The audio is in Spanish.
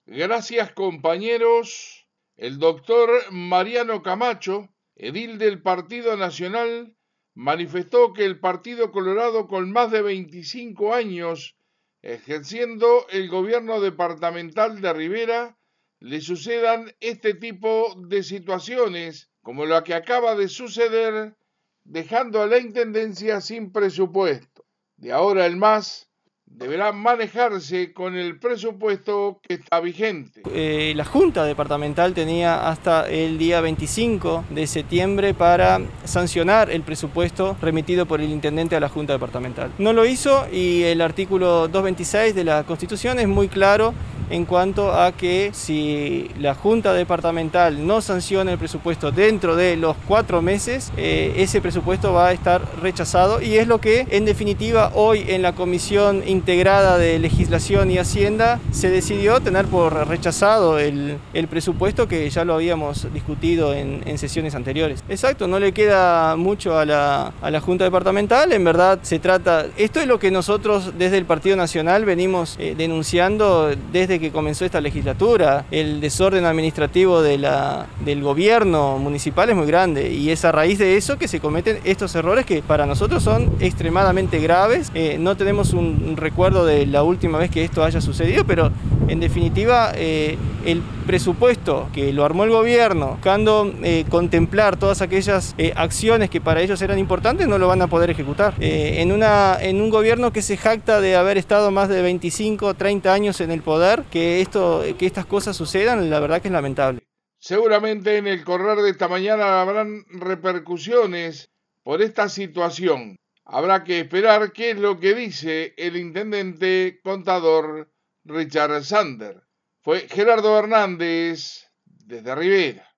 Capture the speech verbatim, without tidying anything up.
Gracias, compañeros. El doctor Mariano Camacho, edil del Partido Nacional, manifestó que el Partido Colorado, con más de veinticinco años ejerciendo el gobierno departamental de Rivera, le sucedan este tipo de situaciones, como la que acaba de suceder, dejando a la Intendencia sin presupuesto. De ahora en más, deberá manejarse con el presupuesto que está vigente. Eh, la Junta Departamental tenía hasta el día veinticinco de septiembre para sancionar el presupuesto remitido por el Intendente a la Junta Departamental. No lo hizo y el artículo doscientos veintiséis de la Constitución es muy claro en cuanto a que si la Junta Departamental no sanciona el presupuesto dentro de los cuatro meses, eh, ese presupuesto va a estar rechazado, y es lo que en definitiva hoy en la Comisión Integrada de Legislación y Hacienda se decidió tener por rechazado el, el presupuesto, que ya lo habíamos discutido en, en sesiones anteriores. Exacto, no le queda mucho a la, a la Junta Departamental. En verdad se trata, esto es lo que nosotros desde el Partido Nacional venimos eh, denunciando desde que comenzó esta legislatura. El desorden administrativo de la, del gobierno municipal es muy grande, y es a raíz de eso que se cometen estos errores que para nosotros son extremadamente graves. Eh, no tenemos un recuerdo de la última vez que esto haya sucedido, pero en definitiva eh, el presupuesto que lo armó el gobierno buscando eh, contemplar todas aquellas eh, acciones que para ellos eran importantes, no lo van a poder ejecutar. Eh, en, una, en un gobierno que se jacta de haber estado más de veinticinco, treinta años en el poder, que, esto, que estas cosas sucedan, la verdad que es lamentable. Seguramente en el correr de esta mañana habrán repercusiones por esta situación. Habrá que esperar qué es lo que dice el intendente contador Richard Sander. Fue Gerardo Hernández desde Rivera.